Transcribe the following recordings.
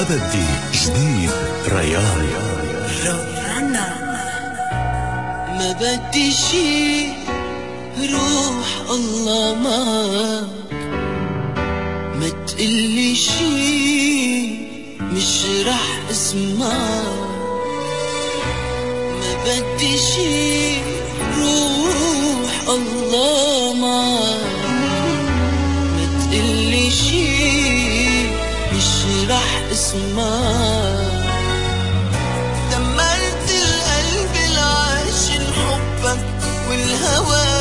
بدي جديد ريان. ما بدي شي روح الله معك، ما تقلي شي مش رح اسمعك. ما بدي شي روح الله معك، ما تقلي شي مش رح اسمعك. دمرت القلب العاشق حبك والهوى،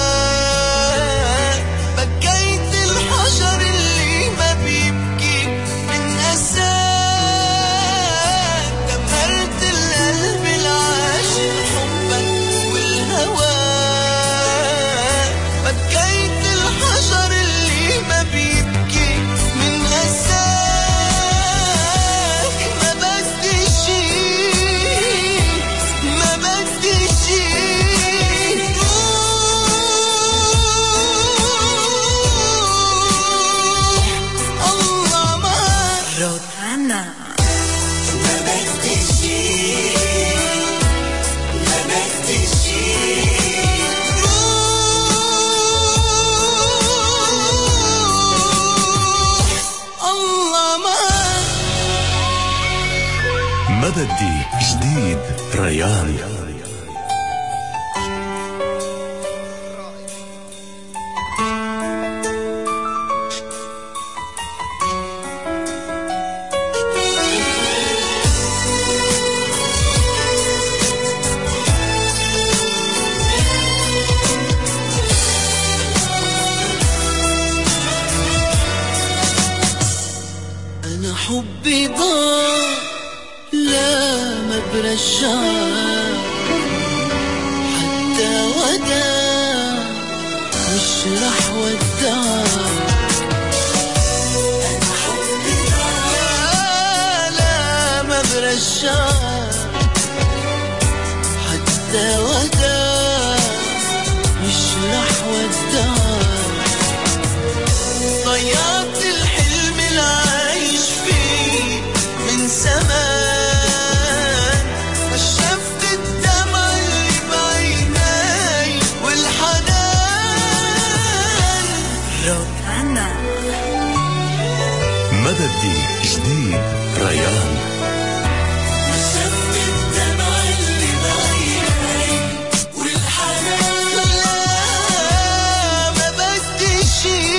بكيت الحجر اللي ما بيبكي من أساك. دمرت القلب العاشق حبك والهوى، بكيت الحجر اللي ما بيبكي من أساك. ما بدي شي، ما بدي شي مددي جديد ريان. أنا حبي ضاع لا ما برجعك، حتى وداع مش رح ودعك. أنا حبي ضاع لا ما برجعك، حتى وداع مش رح ودعك. ضيعت الحلم العايش فيه من زمان، كشفت الدمع اللي بعيناي والحنان. روحنا مددي جديد ريان. كشفت الدمع اللي بعيناي والحنان. لا ما بدي شي